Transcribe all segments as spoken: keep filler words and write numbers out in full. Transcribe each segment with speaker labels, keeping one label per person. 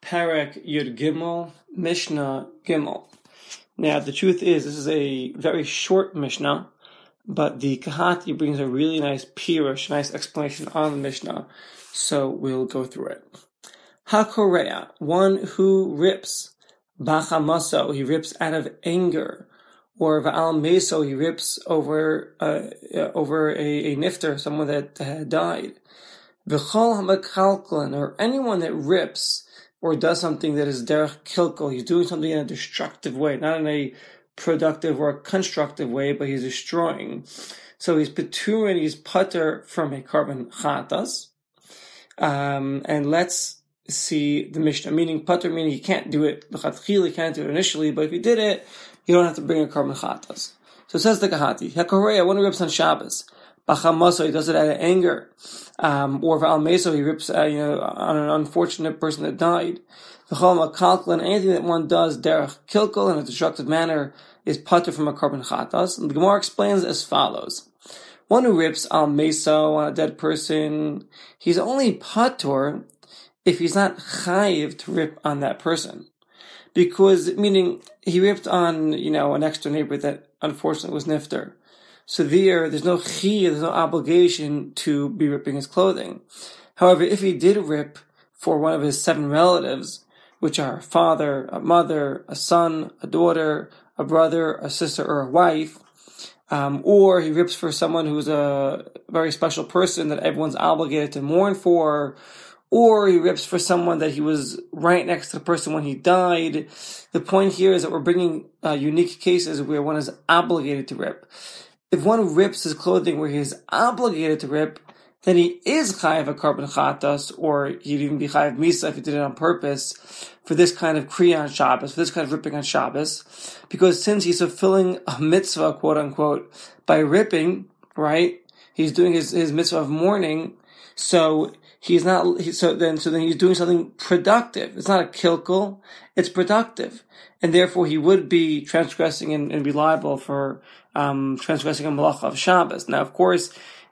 Speaker 1: Perek Yud Gimel, Mishnah Gimel. Now, the truth is, this is a very short Mishnah, but the Kahati brings a really nice pirush, nice explanation on the Mishnah, so we'll go through it. HaKorea, one who rips, Bachamaso, he rips out of anger, or Va'al Meso, he rips over uh, uh, over a, a nifter, someone that had died. V'chol HaMakalklan, or anyone that rips or does something that is derech kilkel, he's doing something in a destructive way, not in a productive or a constructive way, but he's destroying. So he's peturin, he's putter from a carbon chatas. Um, and let's see the Mishnah, meaning putter, meaning he can't do it, he can't do it initially, but if he did it, you don't have to bring a carbon chatas. So it says the Kahati, HaKorea, one who rips on Shabbos, Bachamaso, he does it out of anger. Um, or Va'al Meso, he rips, uh, you know, on an unfortunate person that died. V'chol Makalklan, anything that one does derech kilkel in a destructive manner is putter from a carbon chatas. And the Gemara explains as follows: one who rips al meso on a dead person, he's only patur if he's not chayiv to rip on that person, because meaning he ripped on, you know, an next door neighbor that unfortunately was nifter. So there, there's no chiyuv, there's no obligation to be ripping his clothing. However, if he did rip for one of his seven relatives, which are a father, a mother, a son, a daughter, a brother, a sister, or a wife, um, or he rips for someone who's a very special person that everyone's obligated to mourn for, or he rips for someone that he was right next to the person when he died. The point here is that we're bringing uh, unique cases where one is obligated to rip. If one rips his clothing where he is obligated to rip, then he is chayav a carbon chatas, or he'd even be chayav misa if he did it on purpose for this kind of kriya on Shabbos, for this kind of ripping on Shabbos, because since he's fulfilling a mitzvah, quote unquote, by ripping, right? He's doing his, his mitzvah of mourning, so he's not. He, so then, so then he's doing something productive. It's not a kilkel; it's productive, and therefore he would be transgressing and, and be liable for um, transgressing a malacha of Shabbos. Now, of course,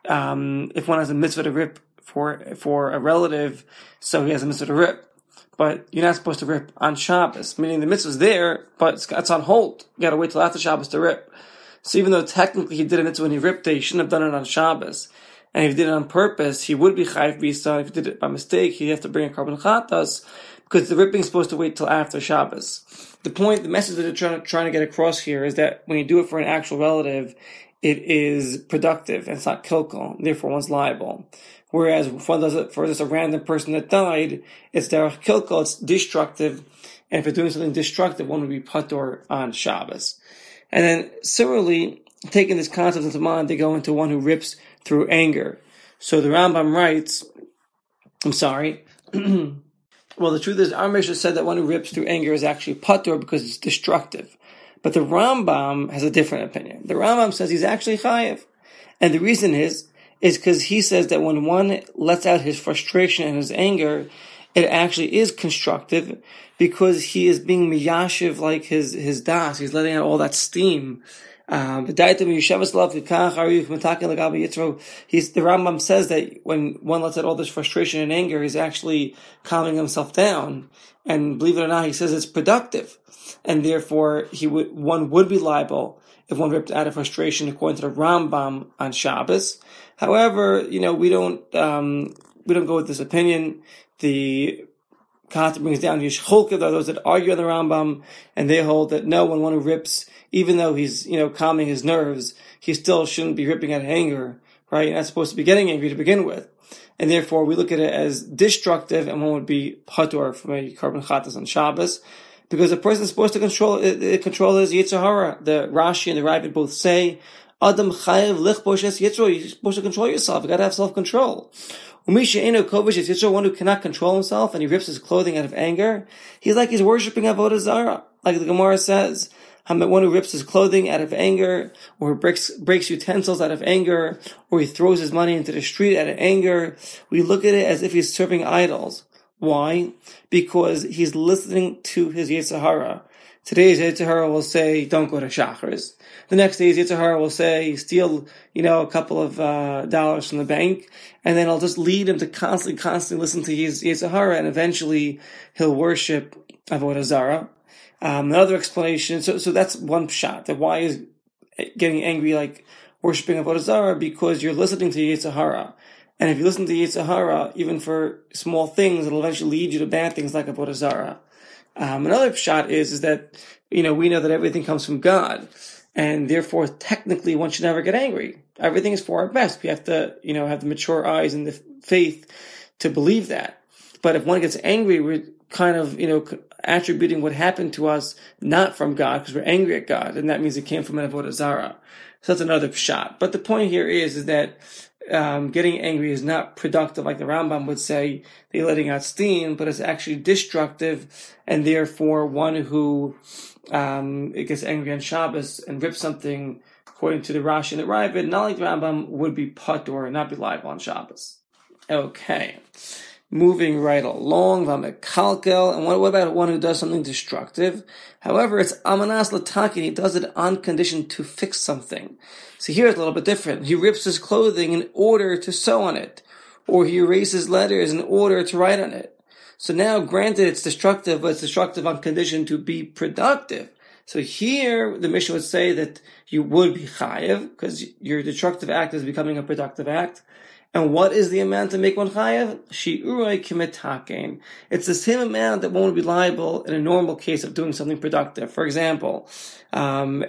Speaker 1: um, if one has a mitzvah to rip for for a relative, so he has a mitzvah to rip. But you're not supposed to rip on Shabbos, meaning the mitzvah's there, but it's, it's on hold. You gotta wait till after Shabbos to rip. So even though technically he did a mitzvah when he ripped it, he shouldn't have done it on Shabbos. And if he did it on purpose, he would be chayiv bisa. If he did it by mistake, he'd have to bring a carbon chatas, because the ripping is supposed to wait till after Shabbos. The point, the message that they're trying to, trying to get across here is that when you do it for an actual relative, it is productive and it's not kilkel, therefore one's liable. Whereas if one does it for just a random person that died, it's derech kilkel, it's destructive, and if you're doing something destructive, one would be patur on Shabbos. And then similarly, taking this concept into mind, they go into one who rips through anger. So the Rambam writes, I'm sorry, well, the truth is, our Mishnah said that one who rips through anger is actually patur because it's destructive. But the Rambam has a different opinion. The Rambam says he's actually chayiv. And the reason is, is because he says that when one lets out his frustration and his anger, it actually is constructive because he is being miyashiv like his, his das. He's letting out all that steam. Um, he's, the Rambam says that when one lets out all this frustration and anger, he's actually calming himself down. And believe it or not, he says it's productive. And therefore, he would, one would be liable if one ripped out of frustration according to the Rambam on Shabbos. However, you know, we don't, um, we don't go with this opinion. The Kahata brings down Yishcholkev, those that argue on the Rambam, and they hold that no, when one who rips, even though he's, you know, calming his nerves, he still shouldn't be ripping out of anger, right? You're not supposed to be getting angry to begin with. And therefore, we look at it as destructive, and one would be patur from a carbon chatas on Shabbos, because a person is supposed to control, uh, control his Yetzer Hara. The Rashi and the Ravid both say, Adam chayev lichbosh es Yitzro, you're supposed to control yourself, you gotta have self-control. Umisha eno kovish es Yitzro, one who cannot control himself, and he rips his clothing out of anger, he's like he's worshipping Avodah Zarah, like the Gemara says. One who rips his clothing out of anger, or breaks, breaks utensils out of anger, or he throws his money into the street out of anger, we look at it as if he's serving idols. Why? Because he's listening to his Yetzer Hara. Today's Yetzer Hara will say, don't go to Shachris. The next day's Yetzer Hara will say, steal, you know, a couple of uh, dollars from the bank, and then I'll just lead him to constantly, constantly listen to his Yetzer Hara, and eventually he'll worship Avodah Zarah. Um, another explanation, so so that's one shot, that why is getting angry like worshiping Avodah Zarah? Because you're listening to Yetzer Hara. And if you listen to Yetzer Hara, even for small things, it'll eventually lead you to bad things like Avodah Zarah. Um, another shot is, is that, you know, we know that everything comes from God. And therefore, technically, one should never get angry. Everything is for our best. We have to, you know, have the mature eyes and the faith to believe that. But if one gets angry, we're kind of, you know, attributing what happened to us not from God, because we're angry at God. And that means it came from an Avodah Zarah. So that's another shot. But the point here is, is that Um, getting angry is not productive, like the Rambam would say, they're letting out steam, but it's actually destructive, and therefore one who um, gets angry on Shabbos and rips something, according to the Rashi and the Ravid, not like the Rambam, would be patur and not be liable on Shabbos. Okay. Moving right along, Vamekalkel, and what, what about one who does something destructive? However, it's Amanas Latakin, he does it on condition to fix something. So here it's a little bit different. He rips his clothing in order to sew on it, or he erases letters in order to write on it. So now, granted, it's destructive, but it's destructive on condition to be productive. So here, the Mishnah would say that you would be chayev, because your destructive act is becoming a productive act. And what is the amount to make one chayev? Shi'urei kimetakein. It's the same amount that one would be liable in a normal case of doing something productive. For example, um,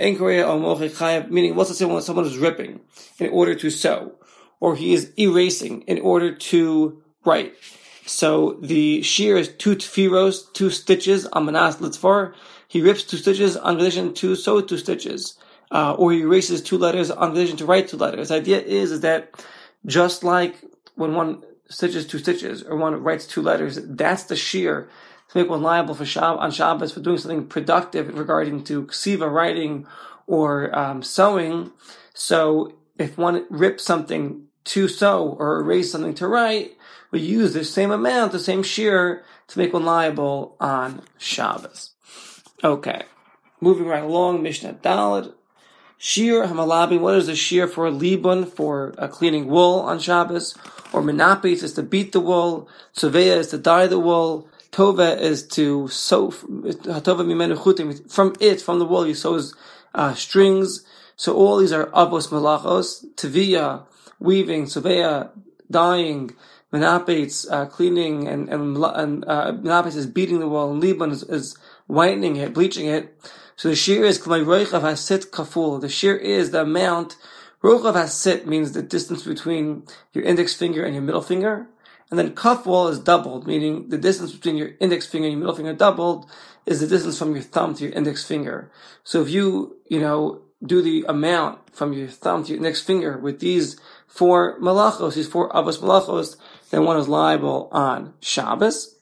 Speaker 1: meaning what's the same when someone is ripping in order to sew, or he is erasing in order to write. So the shear is two tfiros, two stitches, amanas litzvar. He rips two stitches on condition to sew two stitches, uh, or he erases two letters on condition to write two letters. The idea is, is that just like when one stitches two stitches, or one writes two letters, that's the shear to make one liable for Shab- on Shabbos for doing something productive regarding to ksiva, writing, or um, sewing. So if one rips something to sew or erase something to write, we use the same amount, the same shear, to make one liable on Shabbos. Okay, moving right along, Mishnah Daled. Shear hamalabin, what is the shear for libun, for uh, cleaning wool on Shabbos? Or menapis is to beat the wool. Soveya is to dye the wool. Tova is to sew, tova mimenu chutim, from it, from the wool, you sew uh, strings. So all these are avos malachos. Teviya, weaving. Soveya, dyeing. Menapis, uh, cleaning. And, and, and uh, menapis is beating the wool. And libun is, is whitening it, bleaching it. So the shear is k'may roichav hasit kaful. The shear is the amount. Roichav hasit means the distance between your index finger and your middle finger. And then kaful is doubled, meaning the distance between your index finger and your middle finger doubled is the distance from your thumb to your index finger. So if you, you know, do the amount from your thumb to your index finger with these four malachos, these four avos malachos, then one is liable on Shabbos.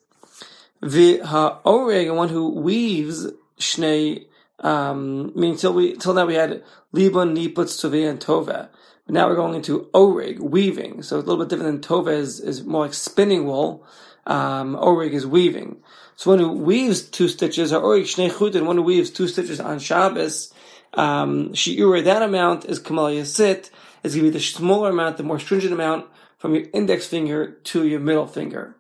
Speaker 1: The ha'oreg, one who weaves shnei. Um, I mean, till we, till now we had Libun, Niputz, Toveh, and Tova. But now we're going into Orig, weaving. So it's a little bit different than Tova is, is more like spinning wool. Um, Orig is weaving. So one who weaves two stitches, or Orig Shnei Chudin, one who weaves two stitches on Shabbos, um, Shi'ur, that amount is Kamal Yasit, is going to be the smaller amount, the more stringent amount from your index finger to your middle finger.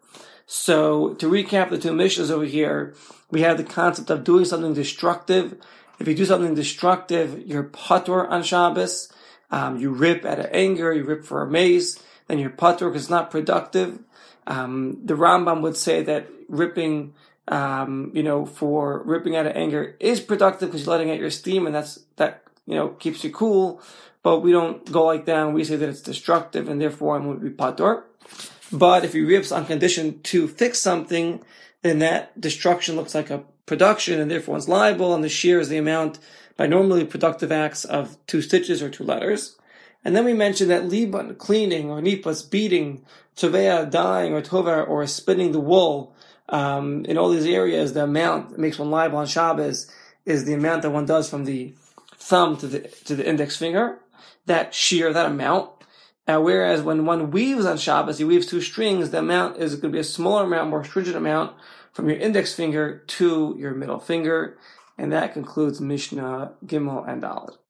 Speaker 1: So to recap the two Mishnahs over here, we have the concept of doing something destructive. If you do something destructive, you're patur on Shabbos. Um, you rip out of anger, you rip for a mace, then you're patur because it's not productive. Um, the Rambam would say that ripping, um, you know, for ripping out of anger is productive because you're letting out your steam, and that's that, you know, keeps you cool. But we don't go like that. We say that it's destructive, and therefore I'm going to be patur. But if he rips on condition to fix something, then that destruction looks like a production, and therefore one's liable, and the shear is the amount by normally productive acts of two stitches or two letters. And then we mentioned that liban, cleaning, or nipas, beating, tovea, dyeing, or tova, or spinning the wool, um, in all these areas, the amount that makes one liable on Shabbos is the amount that one does from the thumb to the to the index finger. That shear, that amount. Uh, whereas when one weaves on Shabbos, he weaves two strings, the amount is going to be a smaller amount, more stringent amount from your index finger to your middle finger. And that concludes Mishnah Gimel and Dalet.